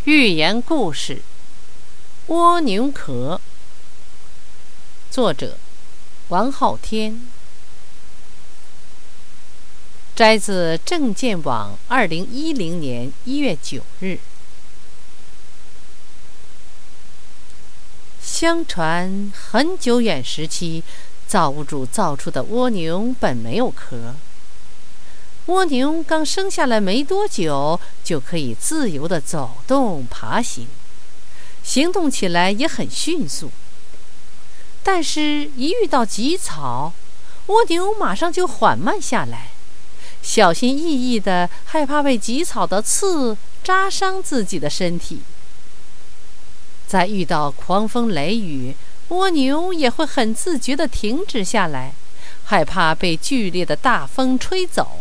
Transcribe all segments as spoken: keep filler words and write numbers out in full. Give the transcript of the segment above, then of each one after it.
寓言故事《蜗牛壳》，作者王昊天，摘自证件网二零一零年一月九日。相传很久远时期，造物主造出的蜗牛本没有壳。蜗牛刚生下来没多久，就可以自由地走动爬行，行动起来也很迅速。但是一遇到棘草，蜗牛马上就缓慢下来，小心翼翼地害怕被棘草的刺扎伤自己的身体。在遇到狂风雷雨，蜗牛也会很自觉地停止下来，害怕被剧烈的大风吹走。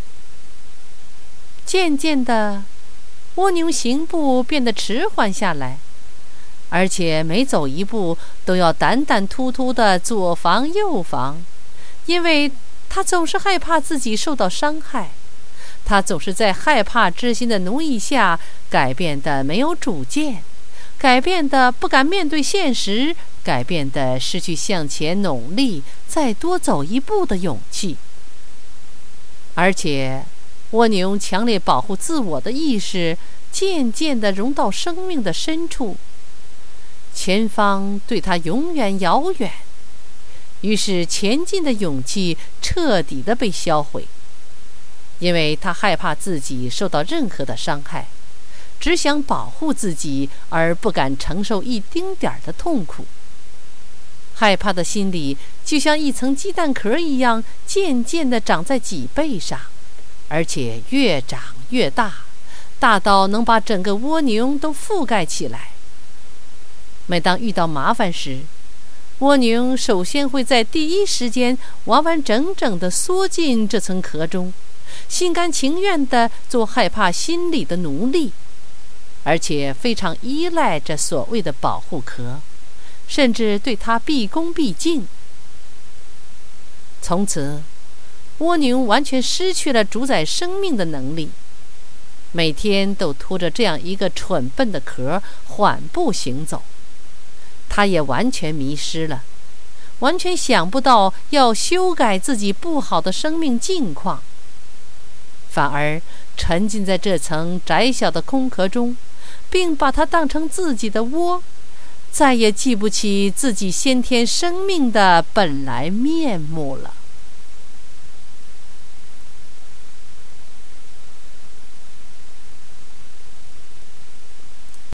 渐渐的，蜗牛行步变得迟缓下来，而且每走一步都要胆胆突突地左防右防，因为它总是害怕自己受到伤害。它总是在害怕之心的奴役下改变的没有主见，改变的不敢面对现实，改变的失去向前努力再多走一步的勇气。而且蜗牛强烈保护自我的意识渐渐地融到生命的深处，前方对它永远遥远，于是前进的勇气彻底地被销毁，因为它害怕自己受到任何的伤害，只想保护自己，而不敢承受一丁点儿的痛苦。害怕的心理就像一层鸡蛋壳一样，渐渐地长在脊背上，而且越长越大，大到能把整个蜗牛都覆盖起来。每当遇到麻烦时，蜗牛首先会在第一时间完完整整地缩进这层壳中，心甘情愿地做害怕心理的奴隶，而且非常依赖这所谓的保护壳，甚至对它毕恭毕敬。从此蜗牛完全失去了主宰生命的能力，每天都拖着这样一个蠢笨的壳缓步行走。它也完全迷失了，完全想不到要修改自己不好的生命境况，反而沉浸在这层窄小的空壳中，并把它当成自己的窝，再也记不起自己先天生命的本来面目了。